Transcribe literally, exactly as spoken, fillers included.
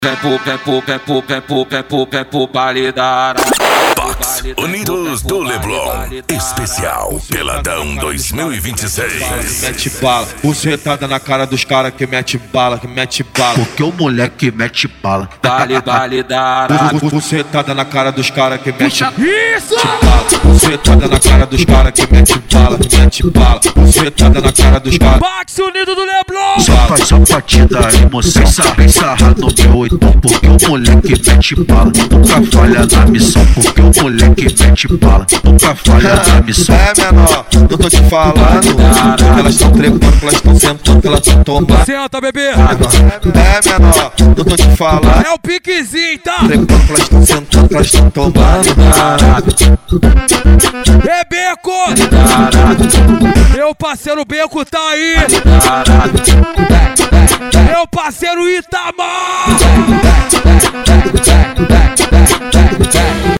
Vem pro, vem pro, vem pro, vem pro, vem pro, vem pro baile da Arara. Box Unidos do Leblon, especial Peladão dois mil e vinte e seis. Mete bala, bucetada na cara dos cara que mete bala, que mete bala. Porque o moleque mete bala. Baile, baile da Arara. Bucetada na cara dos cara que mete Isso! bala. Bucetada na cara dos cara que mete bala, que mete bala. Bucetada na cara dos cara. Box Unido do Leblon! Só faz só pra te dar emoção. Vem sarrar no meu oitão. Porque o moleque mete bala. Nunca falha na missão. Porque o moleque mete bala. Nunca falha na missão. É menor, eu tô te falando que elas tão trepando, que elas tão sentando, que elas tão tomando. Senta, bebê! É menor, eu tô te falando. É o piquezinho, tá? Trepando, que elas tão sentando, que elas tão tomando. É Beco! Meu parceiro Beco tá aí! Meu parceiro Itamar!